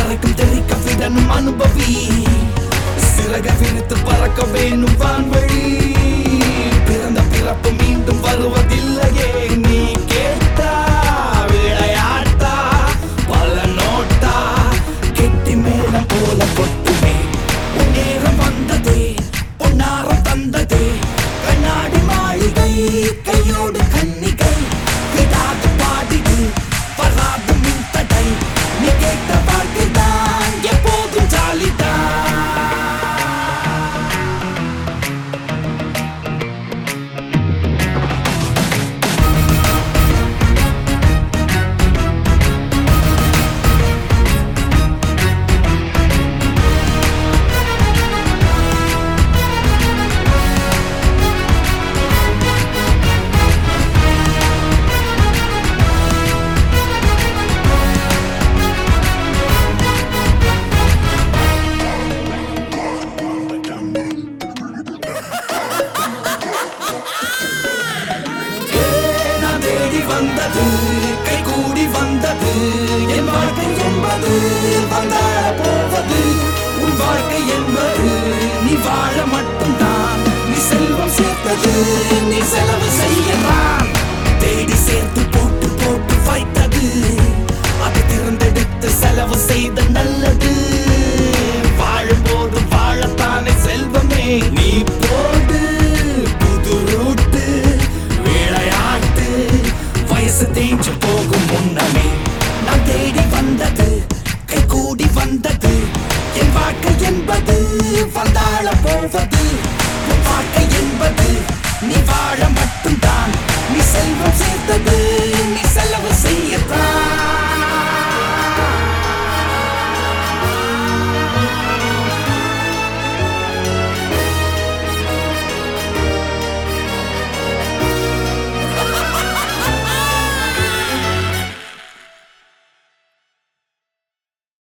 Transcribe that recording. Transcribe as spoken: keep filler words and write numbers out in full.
பறக்கும் தெரிக்க விடணும் அனுபவி சிறக விரித்து பறக்க வேணும் வான்வழி பிறந்த பிறப்பு மீண்டும் வருவதில்லையே நீ கேட்டா விளையாட்டா பல நோட்டா கெட்டி மேலம் போல கொட்டுமே உன் நேரம் வந்ததே பொன்னாரம் தந்ததே கண்ணாடி மாளிகை கையோடு கன்னிகை விடாது பாடிடு வராது மின்தடை நீ கேட்ட வாழ்க்கைதான் எப்போதும் ஜாலிதான் வந்தது கை கூடி வந்தது என் வாழ்க்கை என்பது வந்தார போவது உன் வாழ்க்கை என்பது நீ வாழ மட்டும்தான் நீ செல்வம் சேர்த்தது நீ செலவு செய்யலாம் தேடி சேர்த்து போட்டு போட்டு வைத்தது அதை திறந்தெடுத்து செலவு செய்த நல்லது வாழும்போது வாழத்தானே செல்வமே நீ போடு புது ரூட்டு விளையாட்டு வயசு தேஞ்சு போகும் முன்னமே